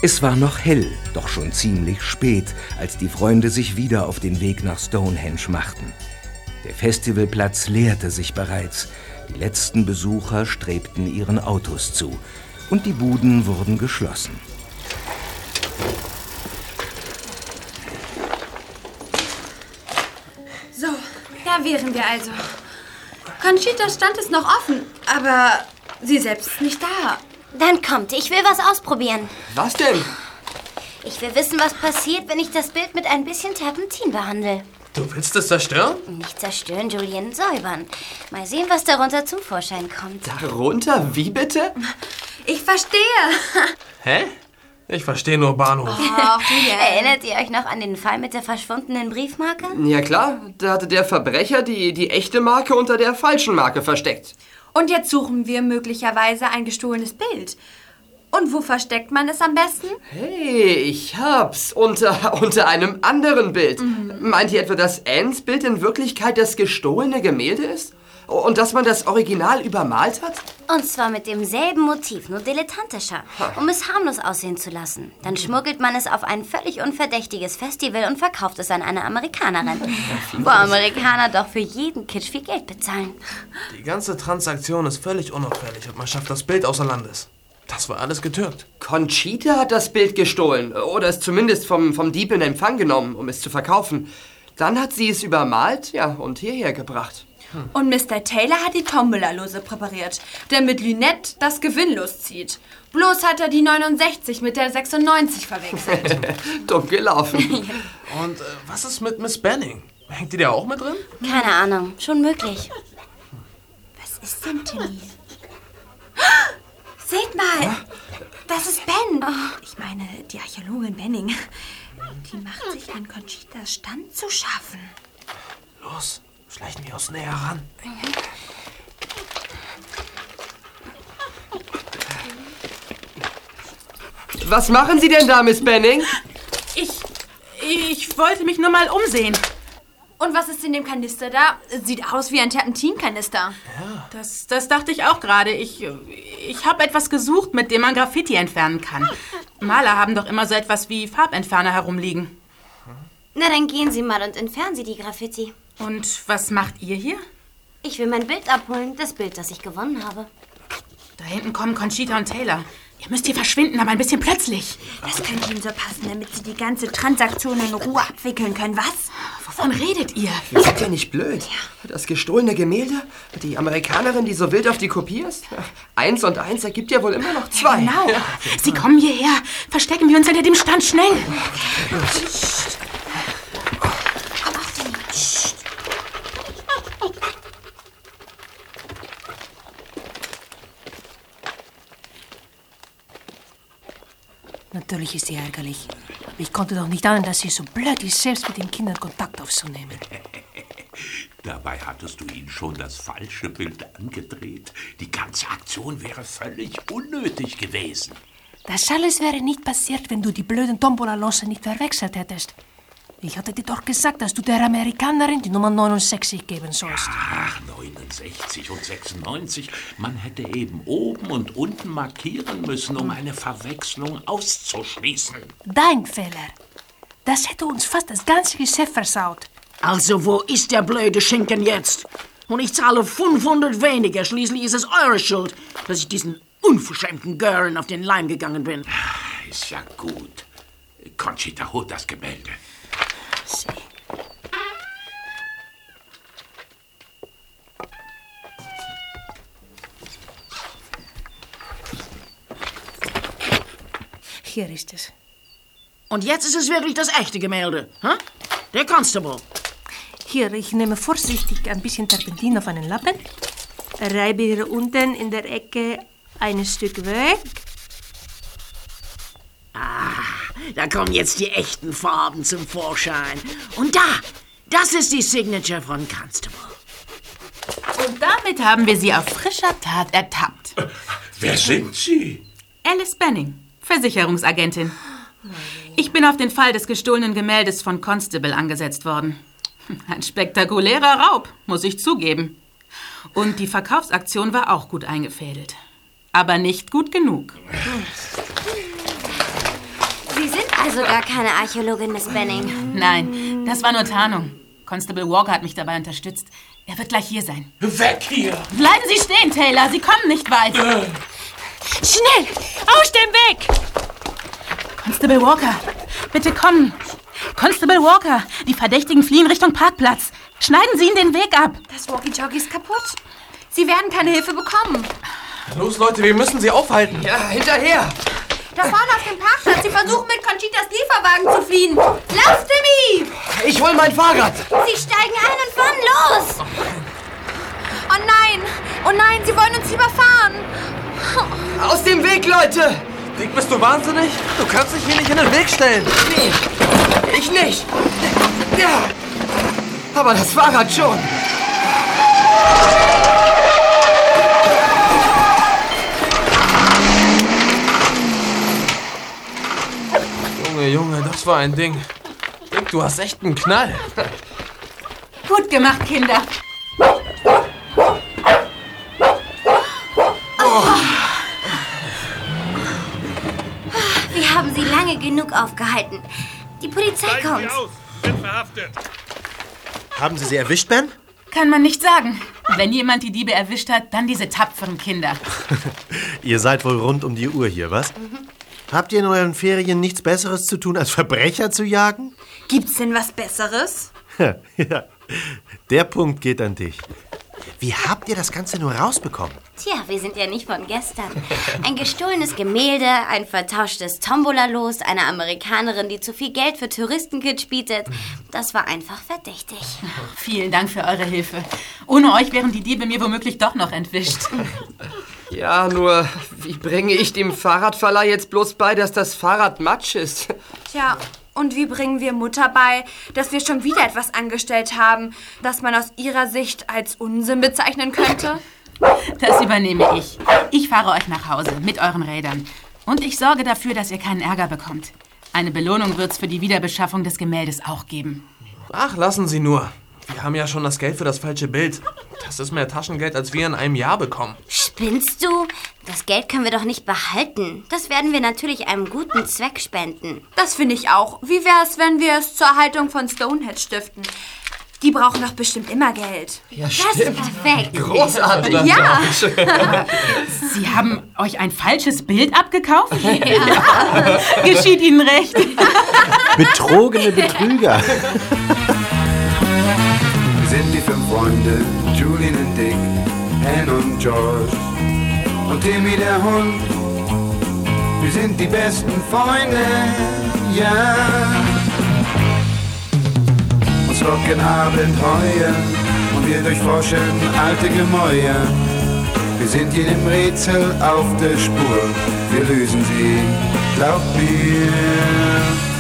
Es war noch hell, doch schon ziemlich spät, als die Freunde sich wieder auf den Weg nach Stonehenge machten. Der Festivalplatz leerte sich bereits. Die letzten Besucher strebten ihren Autos zu und die Buden wurden geschlossen. So, da wären wir also. Conchitas Stand ist noch offen, aber sie selbst ist nicht da. Dann kommt, ich will was ausprobieren. Was denn? Ich will wissen, was passiert, wenn ich das Bild mit ein bisschen Terpentin behandle. Du willst es zerstören? Nicht zerstören, Julien, säubern. Mal sehen, was darunter zum Vorschein kommt. Darunter? Wie bitte? Ich verstehe. Hä? Ich verstehe nur Bahnhof. Ach, Julien. Erinnert ihr euch noch an den Fall mit der verschwundenen Briefmarke? Ja klar, da hatte der Verbrecher die echte Marke unter der falschen Marke versteckt. Und jetzt suchen wir möglicherweise ein gestohlenes Bild. Und wo versteckt man es am besten? Hey, ich hab's. Unter einem anderen Bild. Meint ihr etwa, dass Annes Bild in Wirklichkeit das gestohlene Gemälde ist? Und dass man das Original übermalt hat? Und zwar mit demselben Motiv, nur dilettantischer, um es harmlos aussehen zu lassen. Dann schmuggelt man es auf ein völlig unverdächtiges Festival und verkauft es an eine Amerikanerin. Wo Amerikaner doch für jeden Kitsch viel Geld bezahlen. Die ganze Transaktion ist völlig unauffällig und man schafft das Bild außer Landes. Das war alles getürkt. Conchita hat das Bild gestohlen. Oder es zumindest vom Dieb in Empfang genommen, um es zu verkaufen. Dann hat sie es übermalt, ja, und hierher gebracht. Und Mr. Taylor hat die Tombola-Lose präpariert, der mit Lynette das Gewinn loszieht. Bloß hat er die 69 mit der 96 verwechselt. Dumm gelaufen. Und was ist mit Miss Benning? Hängt die da auch mit drin? Keine Ahnung, schon möglich. Was ist denn, Timmy? Seht mal, das ist Ben. Ich meine, die Archäologin Benning. Die macht sich an Conchitas Stand zu schaffen. Los, schleichen wir uns näher ran. Was machen Sie denn da, Miss Benning? Ich wollte mich nur mal umsehen. Und was ist in dem Kanister da? Sieht aus wie ein Terpentin-Kanister. Ja. Das dachte ich auch gerade. Ich habe etwas gesucht, mit dem man Graffiti entfernen kann. Maler haben doch immer so etwas wie Farbentferner herumliegen. Na, dann gehen Sie mal und entfernen Sie die Graffiti. Und was macht ihr hier? Ich will mein Bild abholen, das Bild, das ich gewonnen habe. Da hinten kommen Conchita und Taylor. Ihr müsst hier verschwinden, aber ein bisschen plötzlich. Das könnte Ihnen so passen, damit Sie die ganze Transaktion in Ruhe abwickeln können, was? Wovon redet ihr? Ihr seid ja nicht blöd. Das gestohlene Gemälde? Die Amerikanerin, die so wild auf die Kopie ist? 1 und 1 ergibt ja wohl immer noch 2. Genau. Sie kommen hierher. Verstecken wir uns hinter dem Stand, schnell. Natürlich ist sie ärgerlich. Aber ich konnte doch nicht ahnen, dass sie so blöd ist, selbst mit den Kindern Kontakt aufzunehmen. Dabei hattest du ihnen schon das falsche Bild angedreht. Die ganze Aktion wäre völlig unnötig gewesen. Das alles wäre nicht passiert, wenn du die blöden Tombola-Lose nicht verwechselt hättest. Ich hatte dir doch gesagt, dass du der Amerikanerin die Nummer 69 geben sollst. Ach, 69 und 96. Man hätte eben oben und unten markieren müssen, um eine Verwechslung auszuschließen. Dein Fehler. Das hätte uns fast das ganze Geschäft versaut. Also, wo ist der blöde Schinken jetzt? Und ich zahle 500 weniger. Schließlich ist es eure Schuld, dass ich diesen unverschämten Girlen auf den Leim gegangen bin. Ist ja gut. Conchita, holt das Gemälde. Hier ist es. Und jetzt ist es wirklich das echte Gemälde, hm? Der Constable. Hier, ich nehme vorsichtig ein bisschen Terpentin auf einen Lappen, reibe hier unten in der Ecke ein Stück weg. Da kommen jetzt die echten Farben zum Vorschein. Und das ist die Signature von Constable. Und damit haben wir sie auf frischer Tat ertappt. Wer sind Sie? Alice Benning, Versicherungsagentin. Ich bin auf den Fall des gestohlenen Gemäldes von Constable angesetzt worden. Ein spektakulärer Raub, muss ich zugeben. Und die Verkaufsaktion war auch gut eingefädelt. Aber nicht gut genug. Also gar keine Archäologin, Miss Benning. Nein, das war nur Tarnung. Constable Walker hat mich dabei unterstützt. Er wird gleich hier sein. Weg hier! Bleiben Sie stehen, Taylor. Sie kommen nicht weit. Schnell! Aus dem Weg! Constable Walker, bitte kommen. Constable Walker, die Verdächtigen fliehen Richtung Parkplatz. Schneiden Sie ihnen den Weg ab. Das Walkie-Talkie ist kaputt. Sie werden keine Hilfe bekommen. Los, Leute, wir müssen sie aufhalten. Ja, hinterher! Da vorne auf dem Parkplatz. Sie versuchen mit Conchitas Lieferwagen zu fliehen. Lauft, Timmy! Ich hol mein Fahrrad! Sie steigen ein und fahren los! Oh nein! Oh nein, sie wollen uns überfahren! Aus dem Weg, Leute! Dick, bist du wahnsinnig? Du kannst dich hier nicht in den Weg stellen. Nee, ich nicht! Ja, aber das Fahrrad schon! Junge, das war ein Ding. Dick, du hast echt einen Knall. Gut gemacht, Kinder. Wir haben sie lange genug aufgehalten. Die Polizei kommt. Sind verhaftet. Haben Sie sie erwischt, Ben? Kann man nicht sagen. Wenn jemand die Diebe erwischt hat, dann diese tapferen Kinder. Ihr seid wohl rund um die Uhr hier, was? Habt ihr in euren Ferien nichts Besseres zu tun, als Verbrecher zu jagen? Gibt's denn was Besseres? Ja, der Punkt geht an dich. Wie habt ihr das Ganze nur rausbekommen? Tja, wir sind ja nicht von gestern. Ein gestohlenes Gemälde, ein vertauschtes Tombola-Los, eine Amerikanerin, die zu viel Geld für Touristenkitsch bietet. Das war einfach verdächtig. Vielen Dank für eure Hilfe. Ohne euch wären die Diebe mir womöglich doch noch entwischt. Ja, nur wie bringe ich dem Fahrradverleih jetzt bloß bei, dass das Fahrrad Matsch ist? Tja, und wie bringen wir Mutter bei, dass wir schon wieder etwas angestellt haben, das man aus ihrer Sicht als Unsinn bezeichnen könnte? Das übernehme ich. Ich fahre euch nach Hause mit euren Rädern. Und ich sorge dafür, dass ihr keinen Ärger bekommt. Eine Belohnung wird's für die Wiederbeschaffung des Gemäldes auch geben. Ach, lassen Sie nur. Wir haben ja schon das Geld für das falsche Bild. Das ist mehr Taschengeld, als wir in einem Jahr bekommen. Spinnst du? Das Geld können wir doch nicht behalten. Das werden wir natürlich einem guten Zweck spenden. Das finde ich auch. Wie wär's, wenn wir es zur Erhaltung von Stonehenge stiften? Die brauchen doch bestimmt immer Geld. Ja, Das ist perfekt. Großartig! Ja! Sie haben euch ein falsches Bild abgekauft? Ja. Geschieht Ihnen recht. Betrogene Betrüger. Wir sind die 5 Freunde, Julian und Dick, Anne und George und Timmy der Hund. Wir sind die besten Freunde, ja. Uns locken Abenteuer und wir durchforschen alte Gemäuer. Wir sind jedem Rätsel auf der Spur, wir lösen sie, glaubt mir.